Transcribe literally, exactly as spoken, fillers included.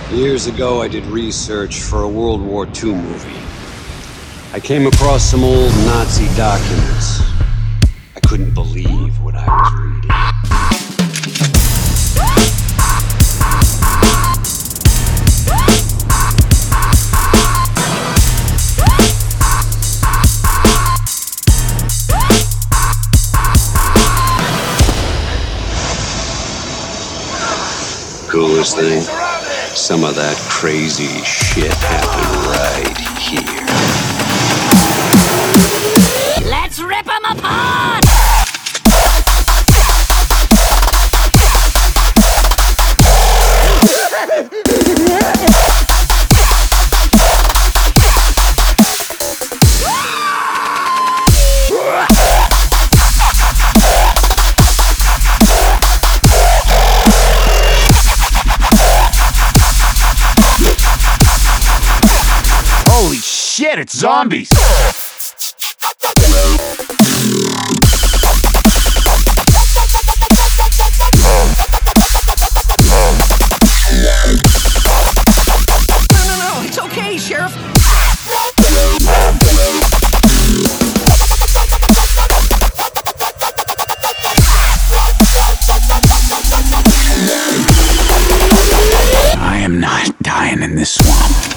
Years ago, I did research for a World War Two movie. I came across some old Nazi documents. I couldn't believe what I was reading. Coolest thing, some of that crazy shit happened right here. Let's rip them apart! Holy shit, it's zombies! No, no, no, it's okay, Sheriff. I am not dying in this swamp.